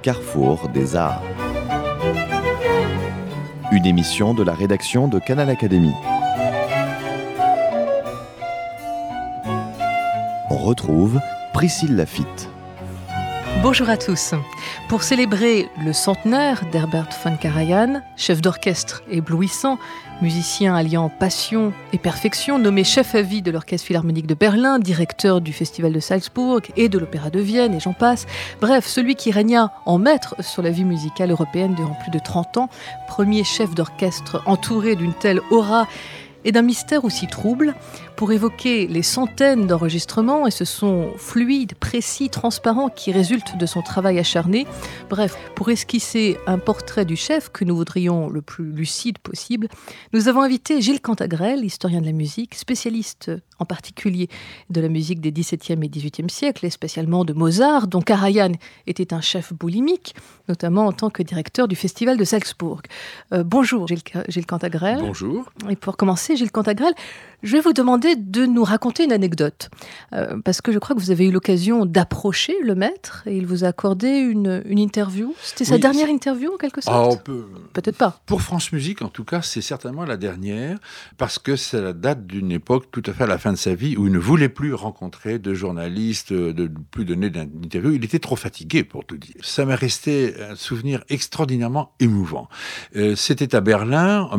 carrefour des arts. Une émission de la rédaction de Canal Académie. On retrouve Priscille Laffitte. Bonjour à tous. Pour célébrer le centenaire d'Herbert von Karajan, chef d'orchestre éblouissant, musicien alliant passion et perfection, nommé chef à vie de l'Orchestre Philharmonique de Berlin, directeur du Festival de Salzbourg et de l'Opéra de Vienne, et j'en passe. Bref, celui qui régna en maître sur la vie musicale européenne durant plus de 30 ans, premier chef d'orchestre entouré d'une telle aura et d'un mystère aussi trouble, pour évoquer les centaines d'enregistrements et ce son fluide, précis, transparent qui résulte de son travail acharné. Bref, pour esquisser un portrait du chef que nous voudrions le plus lucide possible, nous avons invité Gilles Cantagrel, historien de la musique, spécialiste en particulier de la musique des XVIIe et XVIIIe siècles, et spécialement de Mozart, dont Karajan était un chef boulimique, notamment en tant que directeur du Festival de Salzbourg. Bonjour Gilles Cantagrel. Bonjour. Et pour commencer, Gilles Cantagrel, je vais vous demander de nous raconter une anecdote, parce que je crois que vous avez eu l'occasion d'approcher le maître et il vous a accordé une interview. C'était sa dernière interview en quelque sorte ? Peut-être pas. Pour France Musique, en tout cas, c'est certainement la dernière, parce que ça date d'une époque tout à fait à la fin de sa vie où il ne voulait plus rencontrer de journalistes, de plus donner d'interviews. Il était trop fatigué, pour tout dire. Ça m'est resté un souvenir extraordinairement émouvant. C'était à Berlin en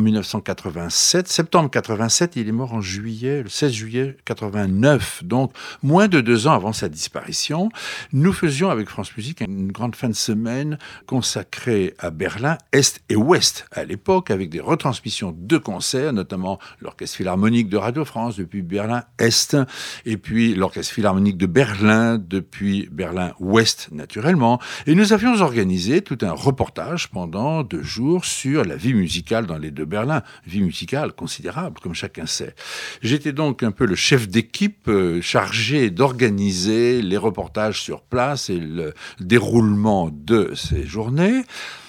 1987, septembre 87, il est mort en juillet, le 16 juillet 89, donc moins de 2 ans avant sa disparition. Nous faisions avec France Musique une grande fin de semaine consacrée à Berlin, Est et Ouest à l'époque, avec des retransmissions de concerts, notamment l'Orchestre Philharmonique de Radio France depuis Berlin-Est, et puis l'Orchestre Philharmonique de Berlin depuis Berlin-Ouest, naturellement. Et nous avions organisé tout un reportage pendant 2 jours sur la vie musicale dans les 2 Berlins, vie musicale considérable, comme chacun sait. J'étais donc un peu le chef d'équipe chargé d'organiser les reportages sur place et le déroulement de ces journées.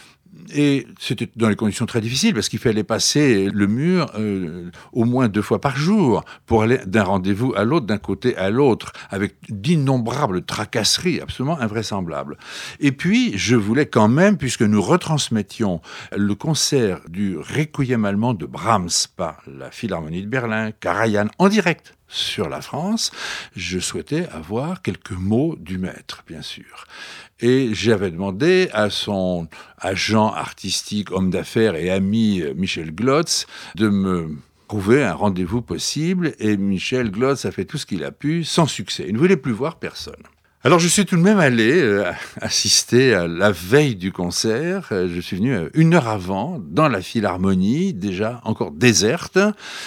Et c'était dans les conditions très difficiles parce qu'il fallait passer le mur au moins 2 fois par jour pour aller d'un rendez-vous à l'autre, d'un côté à l'autre, avec d'innombrables tracasseries absolument invraisemblables. Et puis, je voulais quand même, puisque nous retransmettions le concert du Requiem allemand de Brahms par la Philharmonie de Berlin, Karajan, en direct sur la France, je souhaitais avoir quelques mots du maître, bien sûr. Et j'avais demandé à son agent artistique, homme d'affaires et ami Michel Glotz de me trouver un rendez-vous possible. Et Michel Glotz a fait tout ce qu'il a pu, sans succès. Il ne voulait plus voir personne. Alors je suis tout de même allé assister à la veille du concert. Je suis venu 1 heure avant, dans la Philharmonie, déjà encore déserte,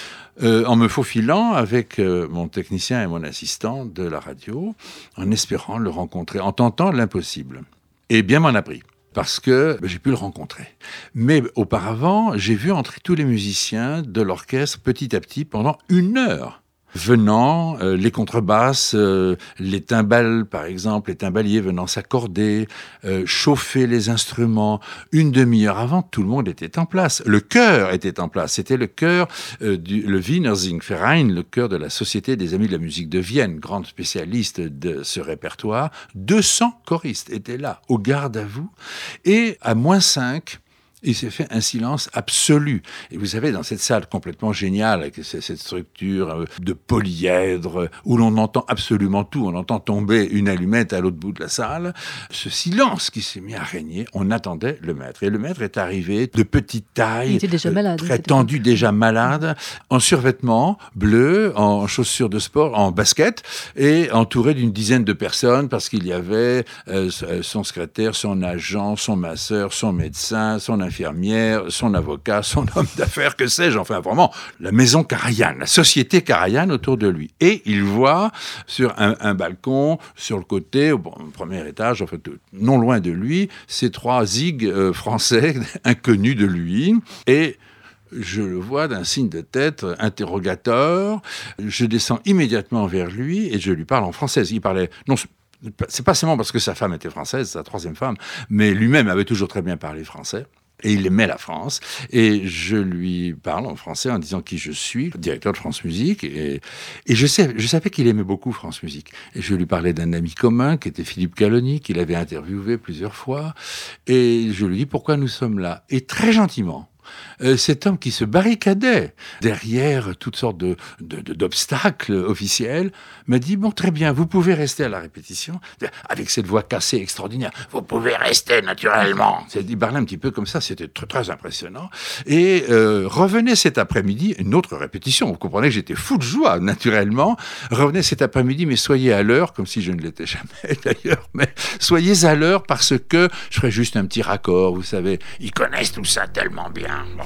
en me faufilant avec mon technicien et mon assistant de la radio, en espérant le rencontrer, en tentant l'impossible. Et bien m'en a pris, parce que j'ai pu le rencontrer. Mais auparavant, j'ai vu entrer tous les musiciens de l'orchestre petit à petit pendant 1 heure. Venant, les contrebasses, les timbales par exemple, les timbaliers venant s'accorder, chauffer les instruments. 1 demi-heure avant, tout le monde était en place. Le chœur était en place. C'était le chœur le Wiener Singverein, le chœur de la Société des Amis de la Musique de Vienne, grande spécialiste de ce répertoire. 200 choristes étaient là, au garde à vous. Et à -5, il s'est fait un silence absolu. Et vous savez, dans cette salle complètement géniale, avec cette structure de polyèdre, où l'on entend absolument tout, on entend tomber une allumette à l'autre bout de la salle, ce silence qui s'est mis à régner, on attendait le maître. Et le maître est arrivé de petite taille, il était déjà malade, très tendu, déjà malade, en survêtement bleu, en chaussures de sport, en basket, et entouré d'une dizaine de personnes, parce qu'il y avait son secrétaire, son agent, son masseur, son médecin, son infirmière, son avocat, son homme d'affaires, que sais-je, enfin vraiment, la maison Karajan, la société Karajan autour de lui. Et il voit sur un balcon, sur le côté, au premier étage, en fait, non loin de lui, ces 3 zigs français inconnus de lui. Et je le vois d'un signe de tête interrogateur. Je descends immédiatement vers lui et je lui parle en français. Il parlait, non, c'est pas seulement parce que sa femme était française, sa 3e femme, mais lui-même avait toujours très bien parlé français. Et il aimait la France. Et je lui parle en français en disant qui je suis, directeur de France Musique. Et je savais qu'il aimait beaucoup France Musique. Et je lui parlais d'un ami commun qui était Philippe Caloni, qu'il avait interviewé plusieurs fois. Et je lui dis pourquoi nous sommes là. Et très gentiment, cet homme qui se barricadait derrière toutes sortes d'obstacles officiels m'a dit « Bon, très bien, vous pouvez rester à la répétition. » Avec cette voix cassée extraordinaire. « Vous pouvez rester naturellement. » Il parlait un petit peu comme ça, c'était très, très impressionnant. Et revenez cet après-midi, une autre répétition. Vous comprenez que j'étais fou de joie, naturellement. Revenez cet après-midi, mais soyez à l'heure, comme si je ne l'étais jamais d'ailleurs, mais soyez à l'heure parce que je ferai juste un petit raccord, vous savez. Ils connaissent tout ça tellement bien. Bon.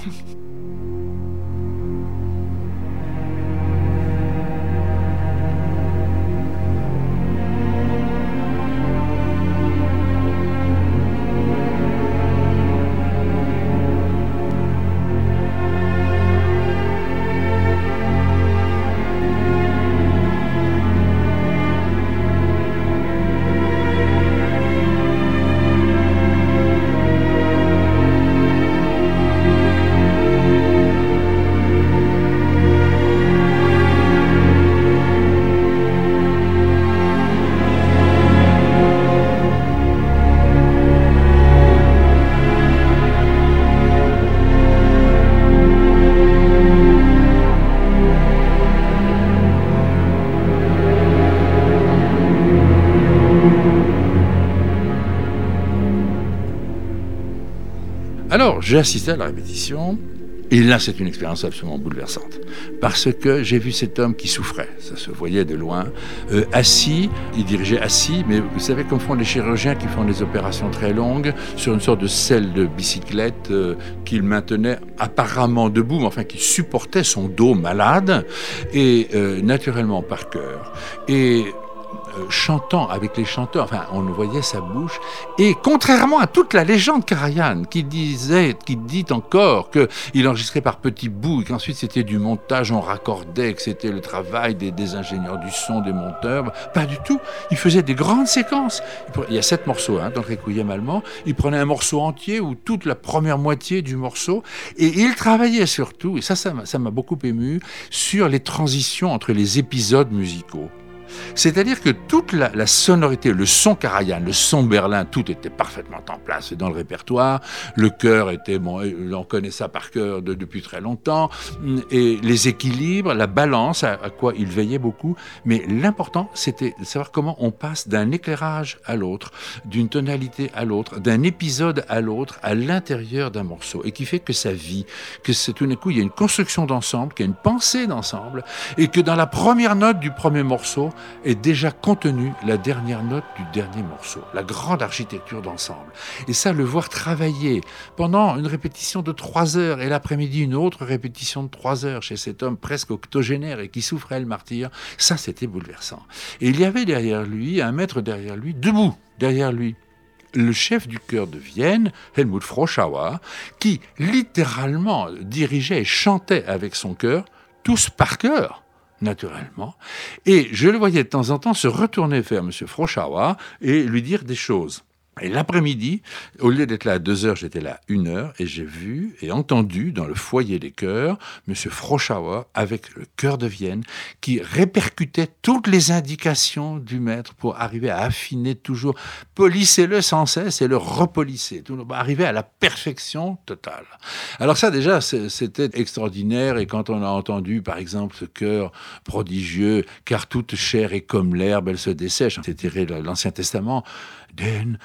Alors, j'ai assisté à la répétition, et là, c'est une expérience absolument bouleversante. Parce que j'ai vu cet homme qui souffrait, ça se voyait de loin, assis, il dirigeait assis, mais vous savez comme font les chirurgiens qui font des opérations très longues, sur une sorte de selle de bicyclette qu'il maintenait apparemment debout, mais enfin qui supportait son dos malade, et naturellement par cœur. Et chantant avec les chanteurs, enfin on voyait sa bouche, et contrairement à toute la légende Karajan qui dit encore qu'il enregistrait par petits bouts et qu'ensuite c'était du montage, on raccordait, que c'était le travail des ingénieurs du son, des monteurs, pas du tout, il faisait des grandes séquences. Il y a 7 morceaux dans le Requiem allemand, il prenait un morceau entier ou toute la première moitié du morceau, et il travaillait surtout, et ça m'a beaucoup ému, sur les transitions entre les épisodes musicaux. C'est-à-dire que toute la sonorité, le son Karajan, le son Berlin, tout était parfaitement en place dans le répertoire. Le chœur était, bon, on connaît ça par cœur depuis très longtemps. Et les équilibres, la balance, à quoi il veillait beaucoup. Mais l'important, c'était de savoir comment on passe d'un éclairage à l'autre, d'une tonalité à l'autre, d'un épisode à l'autre, à l'intérieur d'un morceau. Et qui fait que ça vit, que tout d'un coup, il y a une construction d'ensemble, qu'il y a une pensée d'ensemble, et que dans la première note du premier morceau, est déjà contenue la dernière note du dernier morceau, la grande architecture d'ensemble. Et ça, le voir travailler pendant une répétition de 3 heures et l'après-midi une autre répétition de 3 heures chez cet homme presque octogénaire et qui souffrait le martyre, ça c'était bouleversant. Et il y avait derrière lui, un maître derrière lui, debout derrière lui, le chef du chœur de Vienne, Helmut Froschauer, qui littéralement dirigeait et chantait avec son chœur, tous par chœur, naturellement, et je le voyais de temps en temps se retourner vers M. Froschauer et lui dire des choses. Et l'après-midi, au lieu d'être là à 2 heures, j'étais là à 1 heure, et j'ai vu et entendu dans le foyer des chœurs M. Froschauer avec le chœur de Vienne qui répercutait toutes les indications du maître pour arriver à affiner toujours, polissez-le sans cesse et le repolisser, arriver à la perfection totale. Alors ça déjà, c'était extraordinaire, et quand on a entendu par exemple ce chœur prodigieux, car toute chair est comme l'herbe, elle se dessèche, c'est tiré de l'Ancien Testament, Den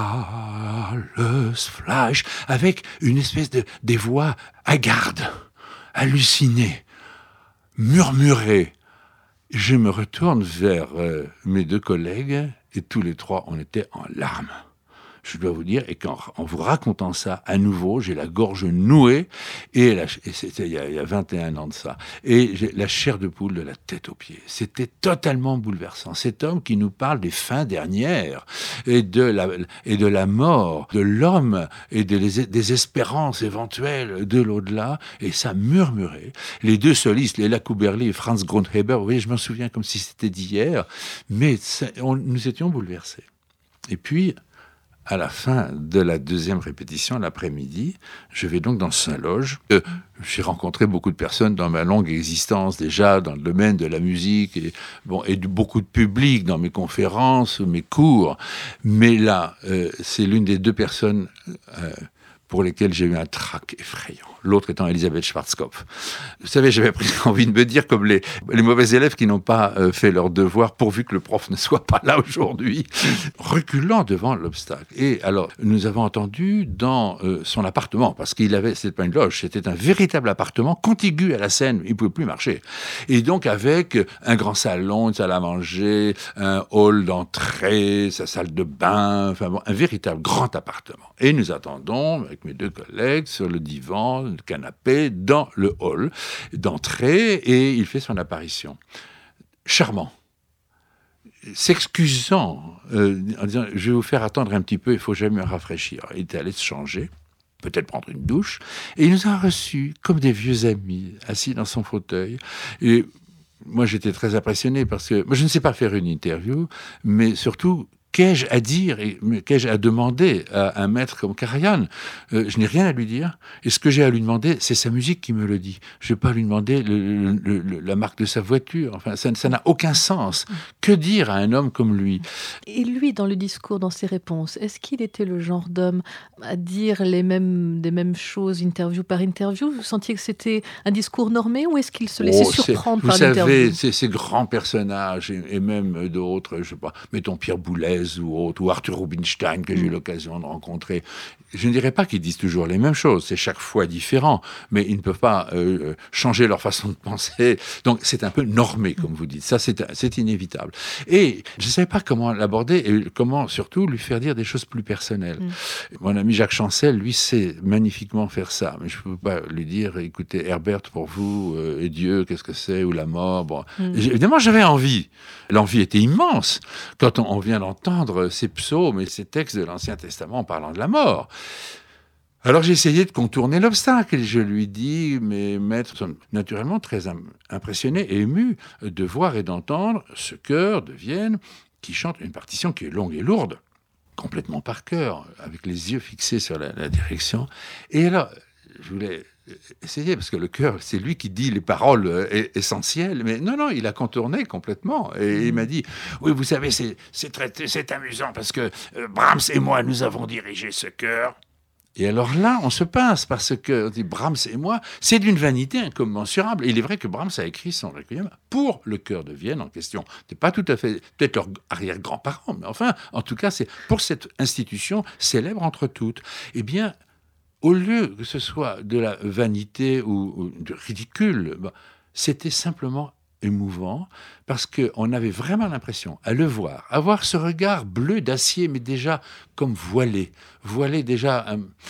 alles Fleisch, avec une espèce des voix hagardes, hallucinées, murmurées. Je me retourne vers mes 2 collègues et tous les 3, on était en larmes. Je dois vous dire, et en vous racontant ça, à nouveau, j'ai la gorge nouée, et c'était il y a 21 ans de ça, et j'ai la chair de poule de la tête aux pieds. C'était totalement bouleversant. Cet homme qui nous parle des fins dernières, et de la mort, de l'homme, et des espérances éventuelles de l'au-delà, et ça murmurait. Les 2 solistes, Léla Kuberli et Franz Grundheber, vous voyez, je m'en souviens comme si c'était d'hier, mais nous étions bouleversés. Et puis, à la fin de la deuxième répétition, l'après-midi, je vais donc dans Saint-Loge. J'ai rencontré beaucoup de personnes dans ma longue existence déjà dans le domaine de la musique et beaucoup de public dans mes conférences, mes cours. Mais là, c'est l'une des deux personnes pour lesquelles j'ai eu un trac effrayant. L'autre étant Elisabeth Schwarzkopf. Vous savez, j'avais presque envie de me dire comme les mauvais élèves qui n'ont pas fait leur devoir pourvu que le prof ne soit pas là aujourd'hui, reculant devant l'obstacle. Et alors, nous avons entendu dans son appartement, parce c'était pas une loge, c'était un véritable appartement contigu à la scène, il pouvait plus marcher. Et donc avec un grand salon, une salle à manger, un hall d'entrée, sa salle de bain, enfin bon, un véritable grand appartement. Et nous attendons, avec mes deux collègues, sur le divan, le canapé, dans le hall d'entrée, et il fait son apparition. Charmant. S'excusant, en disant « je vais vous faire attendre un petit peu, il faut jamais me rafraîchir ». Il était allé se changer, peut-être prendre une douche, et il nous a reçus comme des vieux amis, assis dans son fauteuil. Et moi, j'étais très impressionné parce que moi, je ne sais pas faire une interview, mais surtout, qu'ai-je à dire et qu'ai-je à demander à un maître comme Karajan? Je n'ai rien à lui dire. Et ce que j'ai à lui demander, c'est sa musique qui me le dit. Je ne vais pas lui demander la marque de sa voiture. Enfin, ça n'a aucun sens. Que dire à un homme comme lui? Et lui, dans le discours, dans ses réponses, est-ce qu'il était le genre d'homme à dire des mêmes choses, interview par interview? Vous sentiez que c'était un discours normé ou est-ce qu'il se laissait surprendre par l'interview? Vous savez, ces grands personnages et même d'autres, je ne sais pas, mettons Pierre Boulez ou autre, ou Arthur Rubinstein que j'ai eu l'occasion de rencontrer. Je ne dirais pas qu'ils disent toujours les mêmes choses, c'est chaque fois différent, mais ils ne peuvent pas changer leur façon de penser. Donc c'est un peu normé, comme vous dites. Ça, c'est inévitable. Et je ne savais pas comment l'aborder et comment surtout lui faire dire des choses plus personnelles. Mon ami Jacques Chancel, lui, sait magnifiquement faire ça, mais je ne peux pas lui dire, écoutez, Herbert, pour vous, et Dieu, qu'est-ce que c'est, ou la mort. Bon. Évidemment, j'avais envie. L'envie était immense quand on vient d'entendre ces psaumes et ces textes de l'Ancien Testament parlant de la mort. Alors j'ai essayé de contourner l'obstacle et je lui dis, mes maîtres sont naturellement très impressionnés et émus de voir et d'entendre ce chœur de Vienne qui chante une partition qui est longue et lourde, complètement par cœur, avec les yeux fixés sur la direction. Et alors, je voulais essayer, parce que le chœur, c'est lui qui dit les paroles essentielles, mais non, il a contourné complètement. Et il m'a dit, oui, vous savez, c'est amusant, parce que Brahms et moi, nous avons dirigé ce chœur. Et alors là, on se pince, parce que on dit, Brahms et moi, c'est d'une vanité incommensurable. Et il est vrai que Brahms a écrit son requiem pour le chœur de Vienne en question. C'est pas tout à fait, peut-être leurs arrière-grands-parents, mais enfin, en tout cas, c'est pour cette institution célèbre entre toutes. Eh bien, au lieu que ce soit de la vanité ou du ridicule, c'était simplement émouvant, parce qu'on avait vraiment l'impression, à le voir, avoir ce regard bleu d'acier, mais déjà comme voilé déjà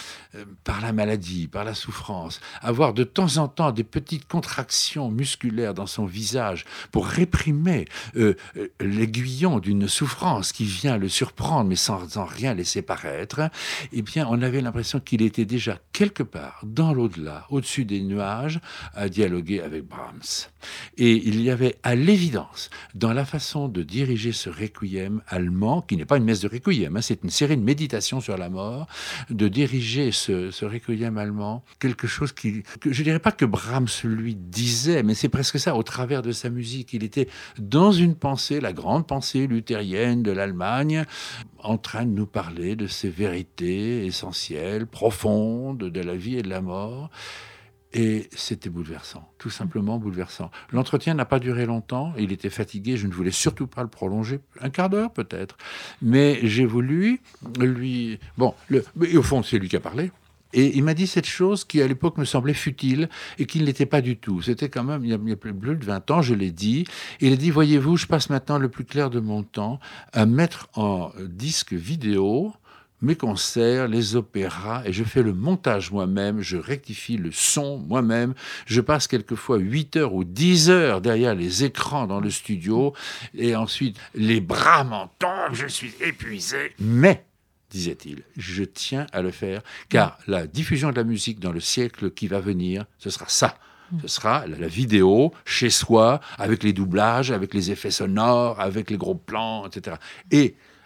par la maladie, par la souffrance, avoir de temps en temps des petites contractions musculaires dans son visage pour réprimer l'aiguillon d'une souffrance qui vient le surprendre, mais sans rien laisser paraître. Eh bien, on avait l'impression qu'il était déjà quelque part, dans l'au-delà, au-dessus des nuages, à dialoguer avec Brahms. Et il y avait à l'évidence, dans la façon de diriger ce requiem allemand, qui n'est pas une messe de requiem, c'est une série de méditations sur la mort, de diriger ce requiem allemand, quelque chose que je dirais pas que Brahms lui disait, mais c'est presque ça, au travers de sa musique. Il était dans une pensée, la grande pensée luthérienne de l'Allemagne, en train de nous parler de ces vérités essentielles, profondes, de la vie et de la mort. Et c'était bouleversant, tout simplement bouleversant. L'entretien n'a pas duré longtemps, il était fatigué, je ne voulais surtout pas le prolonger, un quart d'heure peut-être. Mais j'ai voulu lui... mais au fond, c'est lui qui a parlé. Et il m'a dit cette chose qui, à l'époque, me semblait futile et qui ne l'était pas du tout. C'était quand même, il y a plus de 20 ans, je l'ai dit. Et il a dit, voyez-vous, je passe maintenant le plus clair de mon temps à mettre en disque vidéo mes concerts, les opéras, et je fais le montage moi-même, je rectifie le son moi-même, je passe quelquefois 8 heures ou 10 heures derrière les écrans dans le studio, et ensuite les bras m'en tombent, je suis épuisé, mais, disait-il, je tiens à le faire, car la diffusion de la musique dans le siècle qui va venir, ce sera ça. Ce sera la vidéo, chez soi, avec les doublages, avec les effets sonores, avec les gros plans, etc. Et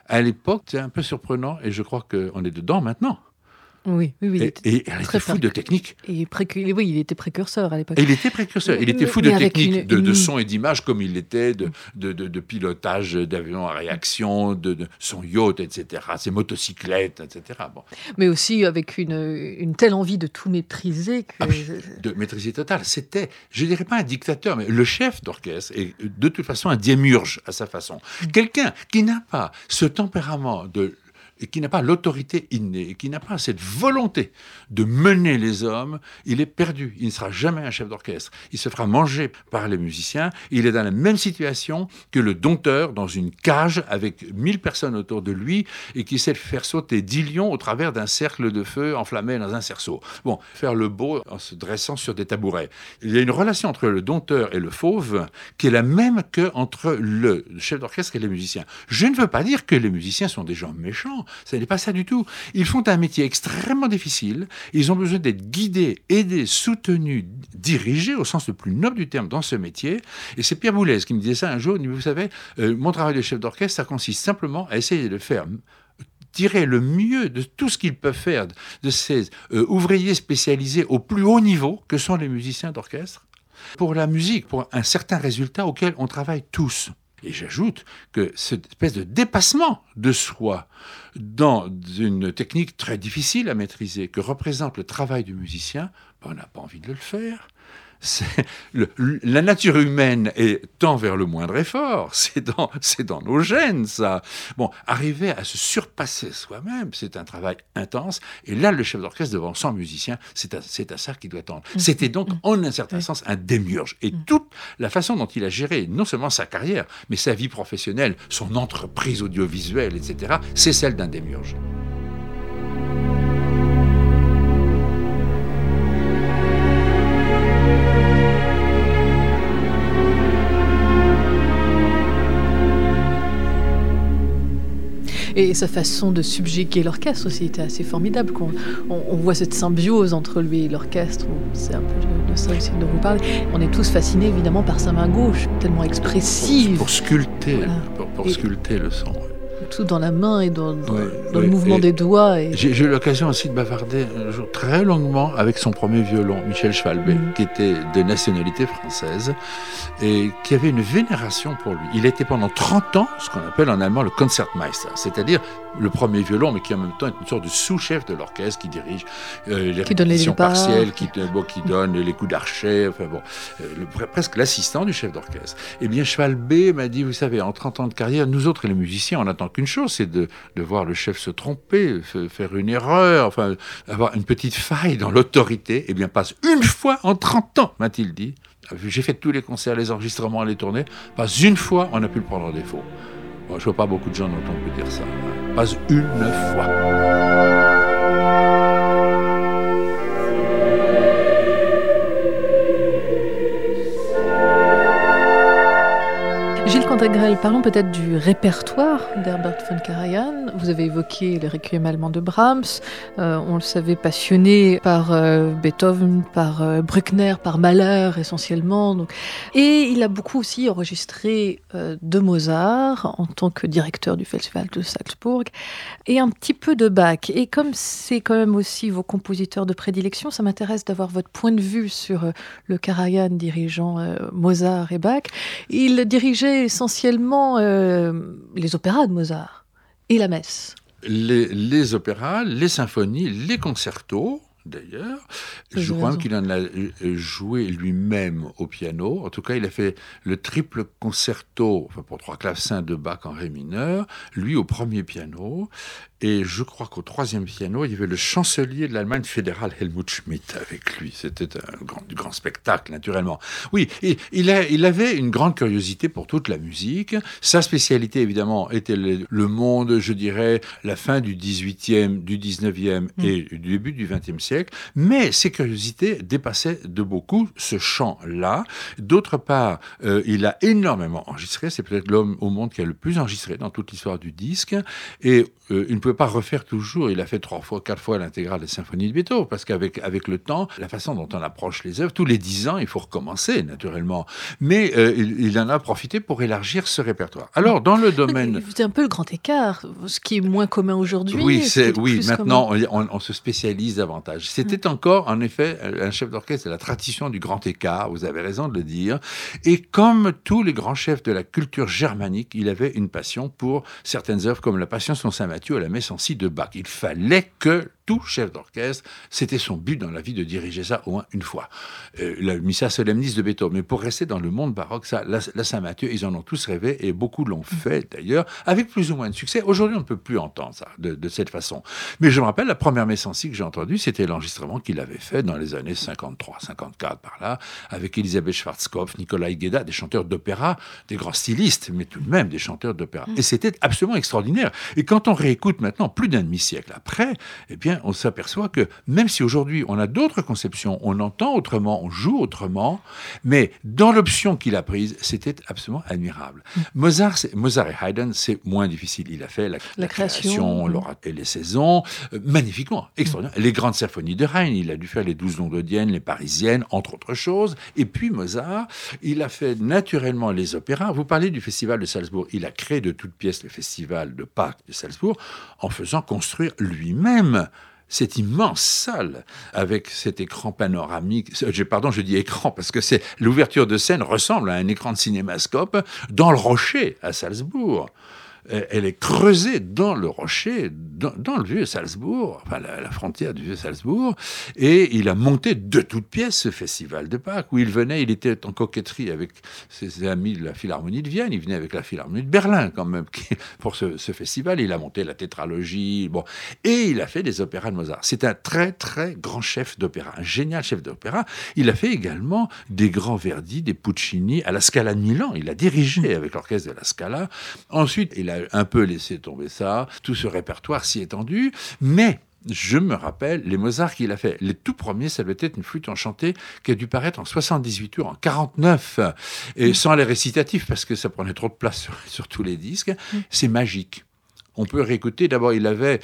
À l'époque, c'est un peu surprenant, et je crois qu'on est dedans maintenant. Oui. Et il était fou de technique. Oui, il était précurseur à l'époque. Et il était précurseur. Il était fou de avec technique, de son et d'image, comme il était, de pilotage d'avions à réaction, de son yacht, etc., ses motocyclettes, etc. Bon. Mais aussi avec une telle envie de tout maîtriser que... De maîtriser totale. C'était, je dirais pas un dictateur, mais le chef d'orchestre, et de toute façon un démiurge à sa façon. Quelqu'un qui n'a pas ce tempérament et qui n'a pas l'autorité innée, et qui n'a pas cette volonté de mener les hommes, il est perdu. Il ne sera jamais un chef d'orchestre. Il se fera manger par les musiciens. Il est dans la même situation que le dompteur dans une cage avec 1000 personnes autour de lui et qui essaie de faire sauter 10 lions au travers d'un cercle de feu enflammé dans un cerceau. Bon, faire le beau en se dressant sur des tabourets. Il y a une relation entre le dompteur et le fauve qui est la même qu'entre le chef d'orchestre et les musiciens. Je ne veux pas dire que les musiciens sont des gens méchants. Ce n'est pas ça du tout. Ils font un métier extrêmement difficile. Ils ont besoin d'être guidés, aidés, soutenus, dirigés au sens le plus noble du terme dans ce métier. Et c'est Pierre Boulez qui me disait ça un jour. Il me dit, vous savez, mon travail de chef d'orchestre, ça consiste simplement à essayer de faire tirer le mieux de tout ce qu'ils peuvent faire de ces ouvriers spécialisés au plus haut niveau que sont les musiciens d'orchestre pour la musique, pour un certain résultat auquel on travaille tous. Et j'ajoute que cette espèce de dépassement de soi dans une technique très difficile à maîtriser que représente le travail du musicien, on n'a pas envie de le faire. La nature humaine tend vers le moindre effort, c'est dans nos gènes, ça. Bon, arriver à se surpasser soi-même, c'est un travail intense, et là, le chef d'orchestre devant 100 musiciens, c'est à ça qu'il doit tendre. C'était donc, en un certain sens, un démiurge. Et toute la façon dont il a géré, non seulement sa carrière, mais sa vie professionnelle, son entreprise audiovisuelle, etc., c'est celle d'un démiurge. Et sa façon de subjuguer l'orchestre aussi était assez formidable. On voit cette symbiose entre lui et l'orchestre. C'est un peu de ça aussi dont vous parlez. On est tous fascinés évidemment par sa main gauche, tellement expressive. Pour sculpter, voilà. pour sculpter le son. Tout dans la main et dans le mouvement des doigts. J'ai eu l'occasion aussi de bavarder un jour très longuement avec son premier violon, Michel Schwalbe, qui était de nationalité française et qui avait une vénération pour lui. Il était pendant 30 ans ce qu'on appelle en allemand le Concertmeister, c'est-à-dire le premier violon, mais qui en même temps est une sorte de sous-chef de l'orchestre qui dirige les répétitions partielles, qui donne les coups d'archet, enfin bon, presque l'assistant du chef d'orchestre. Eh bien, Schwalbe m'a dit, vous savez, en 30 ans de carrière, nous autres, les musiciens, on n'attend qu'une chose, c'est de voir le chef se tromper, faire une erreur, enfin, avoir une petite faille dans l'autorité. Eh bien, pas une fois en 30 ans, m'a-t-il dit. J'ai fait tous les concerts, les enregistrements, les tournées. Pas une fois, on a pu le prendre en défaut. Bon, je ne vois pas beaucoup de gens dont on peut dire ça. Pas une fois. Gilles Cantegrel, parlons peut-être du répertoire d'Herbert von Karajan. Vous avez évoqué le Requiem allemand de Brahms. On le savait passionné par Beethoven, par Bruckner, par Mahler essentiellement. Donc. Et il a beaucoup aussi enregistré de Mozart en tant que directeur du Festival de Salzbourg et un petit peu de Bach. Et comme c'est quand même aussi vos compositeurs de prédilection, ça m'intéresse d'avoir votre point de vue sur le Karajan dirigeant Mozart et Bach. Il dirigeait essentiellement les opéras de Mozart et la messe. Les opéras, les symphonies, les concertos, d'ailleurs. Je crois qu'il en a joué lui-même au piano. En tout cas, il a fait le triple concerto pour 3 clavecins de Bach en ré mineur, lui au premier piano. Et je crois qu'au 3e piano, il y avait le chancelier de l'Allemagne fédérale, Helmut Schmidt, avec lui. C'était du grand spectacle, naturellement. Oui, il avait une grande curiosité pour toute la musique. Sa spécialité, évidemment, était le monde, je dirais, la fin du 18e, du 19e et du début du 20e siècle. siècle, mais ses curiosités dépassaient de beaucoup ce champ-là. D'autre part, il a énormément enregistré, c'est peut-être l'homme au monde qui a le plus enregistré dans toute l'histoire du disque, et il ne pouvait pas refaire toujours, il a fait 3 fois, 4 fois l'intégrale des symphonies de Beethoven, parce qu'avec le temps, la façon dont on approche les œuvres, tous les 10 ans, il faut recommencer, naturellement. Mais il en a profité pour élargir ce répertoire. Alors, dans le domaine... C'est un peu le grand écart, ce qui est moins commun aujourd'hui. Oui, maintenant, on se spécialise davantage. C'était encore, en effet, un chef d'orchestre de la tradition du grand écart, vous avez raison de le dire. Et comme tous les grands chefs de la culture germanique, il avait une passion pour certaines œuvres comme la Passion selon saint Matthieu ou la Messe en si de Bach. Il fallait que tout chef d'orchestre, c'était son but dans la vie de diriger ça au moins une fois. La Missa Solemnis de Beethoven. Mais pour rester dans le monde baroque, ça, la Saint-Matthieu, ils en ont tous rêvé et beaucoup l'ont fait d'ailleurs, avec plus ou moins de succès. Aujourd'hui, on ne peut plus entendre ça de cette façon. Mais je me rappelle, la première messe en si que j'ai entendue, c'était l'enregistrement qu'il avait fait dans les années 53, 54 par là, avec Elisabeth Schwarzkopf, Nikolai Gueda, des chanteurs d'opéra, des grands stylistes, mais tout de même des chanteurs d'opéra. Et c'était absolument extraordinaire. Et quand on réécoute maintenant, plus d'un demi-siècle après, eh bien, on s'aperçoit que même si aujourd'hui on a d'autres conceptions, on entend autrement, on joue autrement, mais dans l'option qu'il a prise, c'était absolument admirable. Mozart et Haydn, c'est moins difficile. Il a fait la création, l'orate et les saisons, magnifiquement, extraordinaire. Les grandes symphonies de Haydn, il a dû faire les 12 londoniennes, les parisiennes, entre autres choses. Et puis Mozart, il a fait naturellement les opéras. Vous parlez du festival de Salzbourg. Il a créé de toutes pièces le festival de Pâques de Salzbourg en faisant construire lui-même cette immense salle avec cet écran panoramique. Je dis écran parce que l'ouverture de scène ressemble à un écran de cinémascope dans le rocher à Salzbourg. Elle est creusée dans le rocher, dans le vieux Salzbourg, enfin la frontière du vieux Salzbourg, et il a monté de toutes pièces ce festival de Pâques, où il était en coquetterie avec ses amis de la Philharmonie de Vienne, il venait avec la Philharmonie de Berlin quand même, pour ce festival, il a monté la tétralogie, et il a fait des opéras de Mozart. C'est un très très grand chef d'opéra, un génial chef d'opéra. Il a fait également des grands Verdi, des Puccini, à la Scala de Milan, il a dirigé avec l'orchestre de la Scala. Ensuite, il a un peu laissé tomber ça, tout ce répertoire si étendu, mais je me rappelle les Mozart qu'il a fait. Les tout premiers, ça devait être une flûte enchantée qui a dû paraître en 78 tours, en 49, et sans les récitatifs, parce que ça prenait trop de place sur tous les disques. C'est magique. On peut réécouter. D'abord, il avait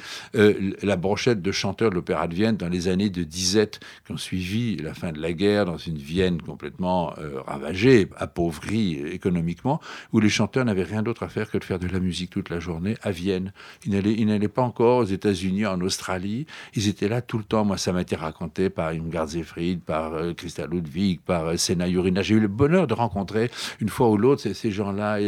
la brochette de chanteurs de l'Opéra de Vienne dans les années de disette qui ont suivi la fin de la guerre, dans une Vienne complètement ravagée, appauvrie économiquement, où les chanteurs n'avaient rien d'autre à faire que de faire de la musique toute la journée à Vienne. Ils n'allaient pas encore aux États-Unis, en Australie. Ils étaient là tout le temps. Moi, ça m'a été raconté par Irmgard Seyfried, par Christa Ludwig, par Sena Jurina. J'ai eu le bonheur de rencontrer une fois ou l'autre ces gens-là.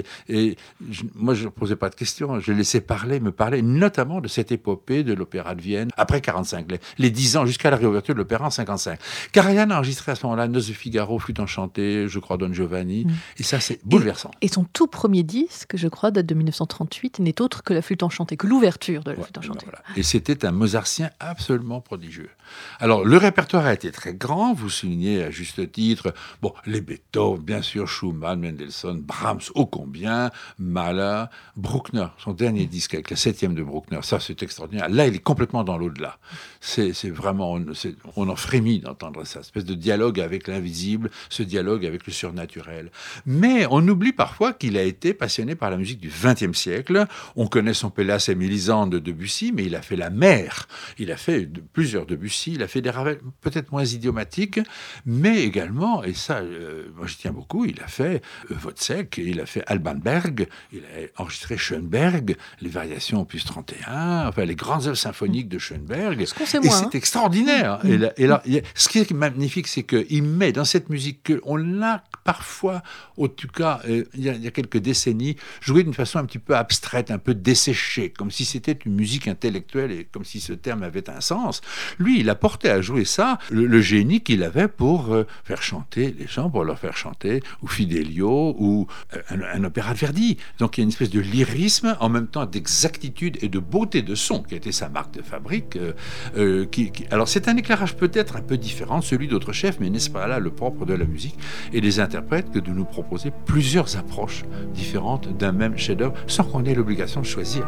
Moi, je ne posais pas de questions. Je les laissais me parlait notamment de cette épopée de l'Opéra de Vienne après 1945, les 10 ans jusqu'à la réouverture de l'opéra en 1955. Karajan a enregistré à ce moment-là Noce de Figaro, Flûte enchantée, je crois Don Giovanni, et ça c'est bouleversant. Et son tout premier disque, je crois, date de 1938, n'est autre que la Flûte enchantée, que l'ouverture de la Flûte enchantée. Voilà. Et c'était un mozartien absolument prodigieux. Alors le répertoire a été très grand, vous soulignez à juste titre, les Beethoven, bien sûr, Schumann, Mendelssohn, Brahms, ô combien, Mahler, Bruckner, son dernier disque avec la 7e de Bruckner, ça c'est extraordinaire. Là, il est complètement dans l'au-delà. C'est vraiment, on en frémit d'entendre ça, espèce de dialogue avec l'invisible, ce dialogue avec le surnaturel. Mais on oublie parfois qu'il a été passionné par la musique du XXe siècle. On connaît son Pélas et Mélisande de Debussy, mais il a fait la mer. Il a fait plusieurs Debussy, il a fait des Ravel peut-être moins idiomatiques, mais également, et ça, moi j'y tiens beaucoup, il a fait Wozzeck, il a fait Alban Berg, il a enregistré Schoenberg, les variations opus 31, enfin les grandes œuvres symphoniques de Schoenberg. C'est extraordinaire. Et là, ce qui est magnifique, c'est qu'il met dans cette musique qu'on a parfois, en tout cas, il y a quelques décennies, joué d'une façon un petit peu abstraite, un peu desséchée, comme si c'était une musique intellectuelle et comme si ce terme avait un sens. Lui, il a porté à jouer ça, le génie qu'il avait pour faire chanter les gens, pour leur faire chanter, ou Fidelio, ou un opéra de Verdi. Donc il y a une espèce de lyrisme, en même temps d'exactitude et de beauté de son, qui a été sa marque de fabrique. Alors c'est un éclairage peut-être un peu différent de celui d'autres chefs, mais n'est-ce pas là le propre de la musique et des interprètes que de nous proposer plusieurs approches différentes d'un même chef-d'œuvre, sans qu'on ait l'obligation de choisir.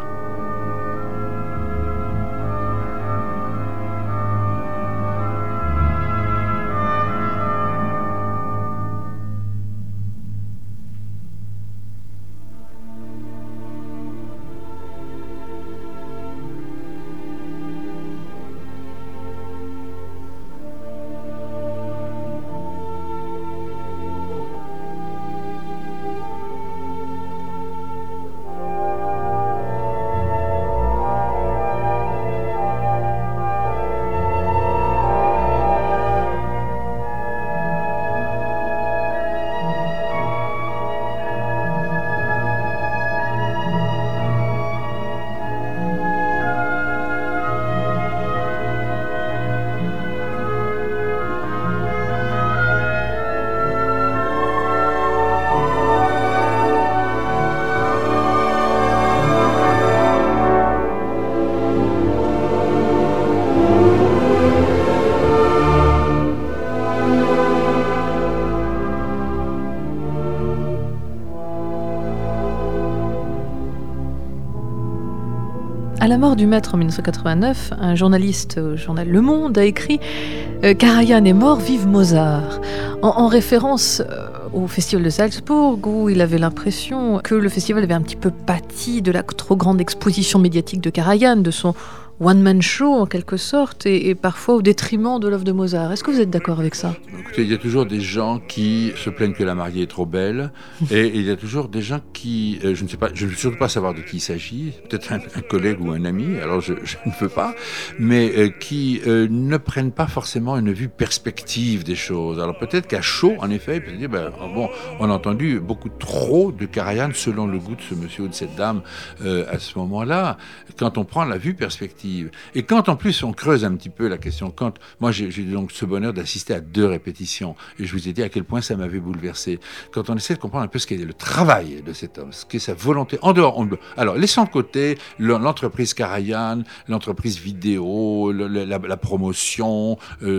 À la mort du maître en 1989, un journaliste au journal Le Monde a écrit « Karajan est mort, vive Mozart », en référence au festival de Salzbourg, où il avait l'impression que le festival avait un petit peu pâti de la trop grande exposition médiatique de Karajan, de son one-man show en quelque sorte, et parfois au détriment de l'œuvre de Mozart. Est-ce que vous êtes d'accord avec ça ? Écoutez, il y a toujours des gens qui se plaignent que la mariée est trop belle, et il y a toujours des gens qui, je ne veux surtout pas savoir de qui il s'agit, peut-être un collègue ou un ami, alors je ne veux pas, mais qui ne prennent pas forcément une vue perspective des choses. Alors peut-être qu'à chaud, en effet, il peut se dire, on a entendu beaucoup trop de Karajan selon le goût de ce monsieur ou de cette dame à ce moment-là, quand on prend la vue perspective. Et quand en plus on creuse un petit peu la question, moi j'ai donc ce bonheur d'assister à 2 répétitions, et je vous ai dit à quel point ça m'avait bouleversé, quand on essaie de comprendre un peu ce qu'est le travail de cet homme, ce qu'est sa volonté, en dehors, alors laissons de côté l'entreprise Karajan, l'entreprise vidéo, la promotion,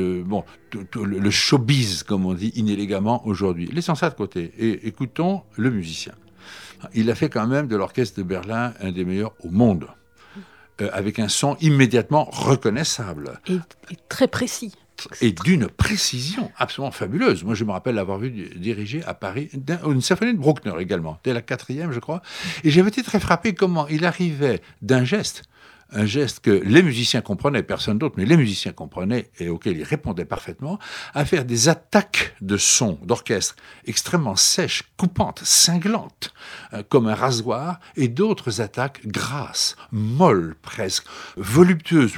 le showbiz comme on dit inélégamment aujourd'hui, laissons ça de côté, et écoutons le musicien. Il a fait quand même de l'orchestre de Berlin un des meilleurs au monde. Avec un son immédiatement reconnaissable. Et très précis. Et d'une précision absolument fabuleuse. Moi, je me rappelle l'avoir vu diriger à Paris une symphonie de Bruckner également, dès la 4e, je crois. Et j'avais été très frappé comment il arrivait d'un geste, un geste que les musiciens comprenaient, personne d'autre, mais les musiciens comprenaient et auquel ils répondaient parfaitement, à faire des attaques de son, d'orchestre, extrêmement sèches, coupantes, cinglantes, comme un rasoir, et d'autres attaques grasses, molles presque, voluptueuses,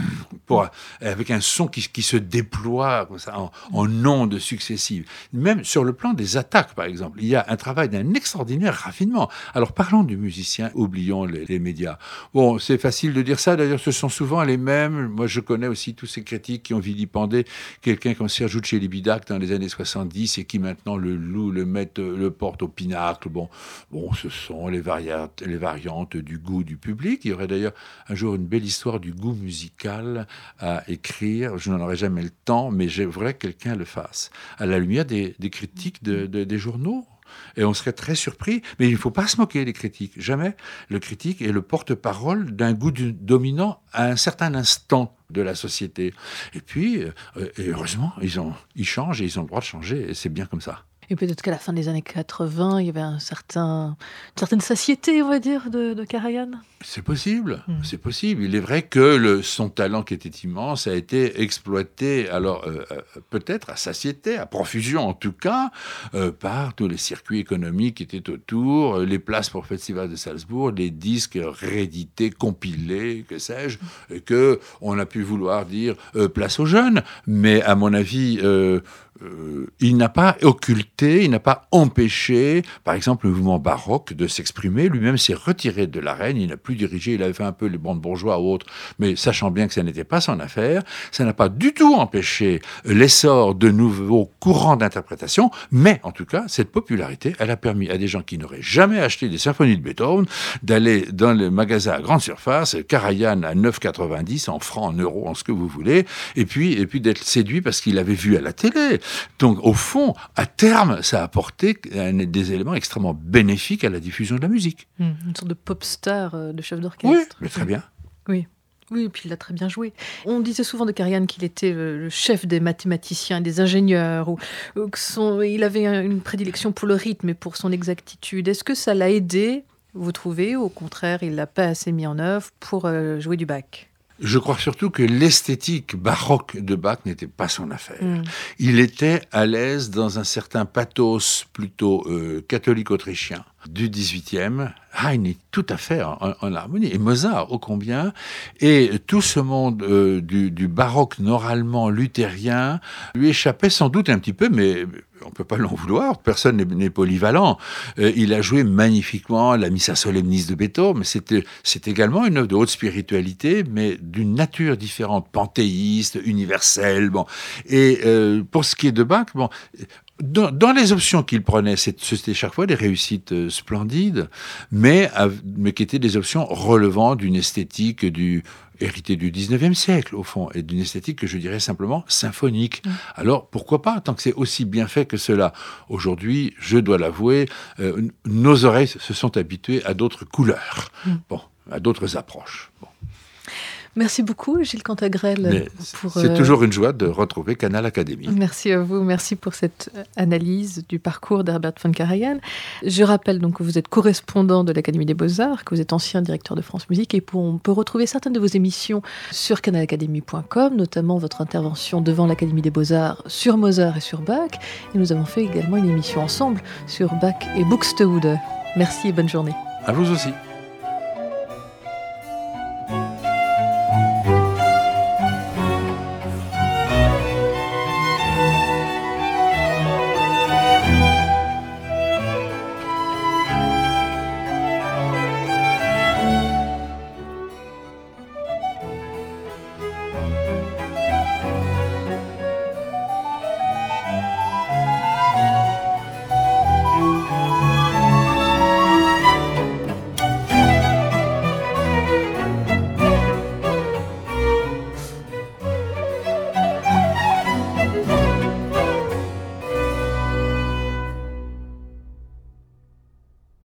avec un son qui se déploie comme ça, en ondes successives. Même sur le plan des attaques, par exemple, il y a un travail d'un extraordinaire raffinement. Alors parlons du musicien, oublions les médias. Bon, c'est facile de dire ça, d'ailleurs ce sont souvent les mêmes. Moi je connais aussi tous ces critiques qui ont vilipendé quelqu'un comme Sergiu Celibidache dans les années 70 et qui maintenant le louent, le portent au pinacle. Bon, ce sont les variantes du goût du public. Il y aurait d'ailleurs un jour une belle histoire du goût musical à écrire. Je n'en aurai jamais le temps, mais j'aimerais que quelqu'un le fasse à la lumière des critiques des journaux. Et on serait très surpris, mais il ne faut pas se moquer des critiques. Jamais le critique est le porte-parole d'un goût dominant à un certain instant de la société. Et puis, heureusement, ils changent et ils ont le droit de changer, et c'est bien comme ça. Et peut-être qu'à la fin des années 80, il y avait une certaine satiété, on va dire, de Karajan. C'est possible, c'est possible. Il est vrai que son talent qui était immense a été exploité, alors peut-être à satiété, à profusion en tout cas, par tous les circuits économiques qui étaient autour, les places pour le Festival de Salzbourg, les disques réédités, compilés, que sais-je, et que on a pu vouloir dire place aux jeunes, mais à mon avis... il n'a pas occulté, il n'a pas empêché, par exemple, le mouvement baroque de s'exprimer. Lui-même s'est retiré de l'arène, il n'a plus dirigé, il avait fait un peu les bandes bourgeois ou autres, mais sachant bien que ça n'était pas son affaire. Ça n'a pas du tout empêché l'essor de nouveaux courants d'interprétation, mais en tout cas, cette popularité, elle a permis à des gens qui n'auraient jamais acheté des symphonies de Beethoven d'aller dans le magasin à grande surface, Karajan à 9,90, en francs, en euros, en ce que vous voulez, et puis d'être séduit parce qu'il avait vu à la télé. Donc, au fond, à terme, ça a apporté des éléments extrêmement bénéfiques à la diffusion de la musique. Une sorte de pop star de chef d'orchestre. Oui, mais très bien. Oui. Oui, et puis il l'a très bien joué. On disait souvent de Karajan qu'il était le chef des mathématiciens et des ingénieurs, il avait une prédilection pour le rythme et pour son exactitude. Est-ce que ça l'a aidé, vous trouvez, ou au contraire, il ne l'a pas assez mis en œuvre pour jouer du Bach ? Je crois surtout que l'esthétique baroque de Bach n'était pas son affaire. Il était à l'aise dans un certain pathos plutôt catholique autrichien du XVIIIe. Haydn est tout à fait en harmonie. Et Mozart, ô combien. Et tout ce monde du baroque nord-allemand luthérien lui échappait sans doute un petit peu, mais on ne peut pas l'en vouloir, personne n'est polyvalent. Il a joué magnifiquement la Missa Solemnis de Beethoven, mais c'est également une œuvre de haute spiritualité, mais d'une nature différente, panthéiste, universelle. Bon. Et pour ce qui est de Bach, bon... Dans les options qu'il prenait, c'était chaque fois des réussites splendides, mais qui étaient des options relevant d'une esthétique héritée du 19e siècle, au fond, et d'une esthétique que je dirais simplement symphonique. Alors, pourquoi pas, tant que c'est aussi bien fait que cela. Aujourd'hui, je dois l'avouer, nos oreilles se sont habituées à d'autres couleurs. Bon, à d'autres approches. Bon. Merci beaucoup, Gilles Cantagrel. C'est toujours une joie de retrouver Canal Académie. Merci à vous, merci pour cette analyse du parcours d'Herbert von Karajan. Je rappelle donc que vous êtes correspondant de l'Académie des Beaux-Arts, que vous êtes ancien directeur de France Musique, et on peut retrouver certaines de vos émissions sur canalacadémie.com, notamment votre intervention devant l'Académie des Beaux-Arts sur Mozart et sur Bach. Et nous avons fait également une émission ensemble sur Bach et Buxtehude. Merci et bonne journée. À vous aussi.